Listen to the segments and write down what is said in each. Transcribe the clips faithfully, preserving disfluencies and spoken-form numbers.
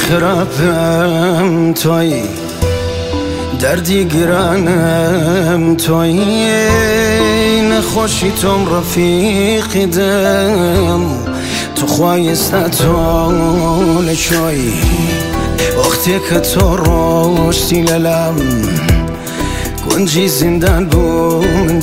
خراپم توی، دردی گرانم توی، نخوشی توم رفیقی دم، تو خوایسته تو لشوی، وقتی که تو رشتی للم گنجی زندان بوم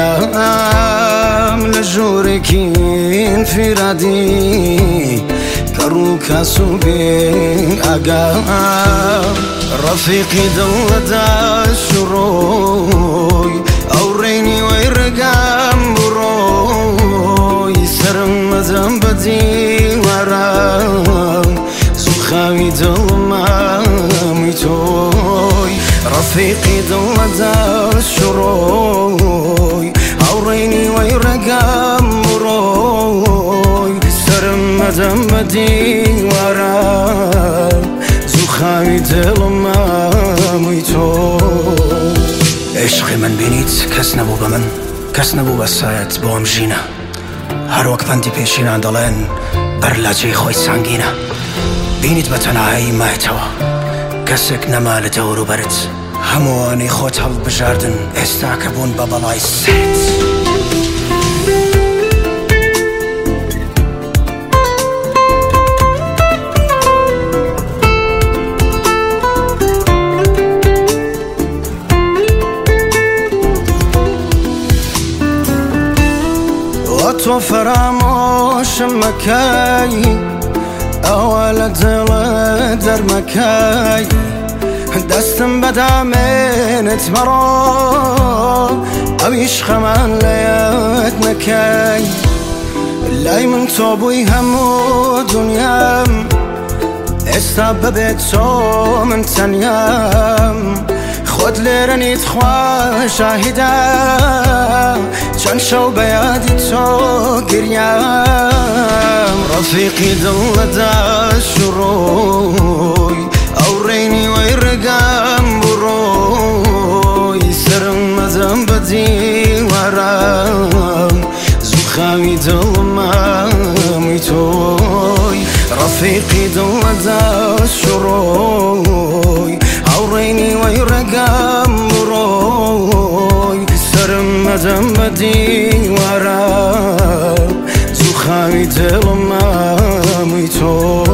جگم لجوری کین فیرادی کرو کسو بی اگم رفیقی دل داشت روی او رینی و رگم بروی سرم مدم بدی ورم زخمی دلم امی توی رفیقی دل داشت روی او رینی و رگم بروی سرم مدم بدی ورم زخمی دلم امی تو. عشق من بینید کس نبو به من، کس نبو بسایت با ام ژینه، هر وقت پندی پیشینه دلین بر لجه خوی سنگینه، بینید به تنهایی محتوا کسک نمال دورو برد، هموانی خود حل بجردن استاکبون ببالای سیت. تو فراموش مكاي اول دل در مكاي دستم بدا من تمرا او عشق من ليت مكاي لاي من تو بوي همو دنيام استبب تو من تنيام خود لرنی تخوا شاهده چند شو بیادی تو گریم رفیقی دل داشت روی او رینی و رگم بروی سرم مدم بدی ورم زخمی دلم امی توی رفیقی دل داشت روی او رینی و رگم بروی سرم مدم بدی ورم زخمی دلم امی تو.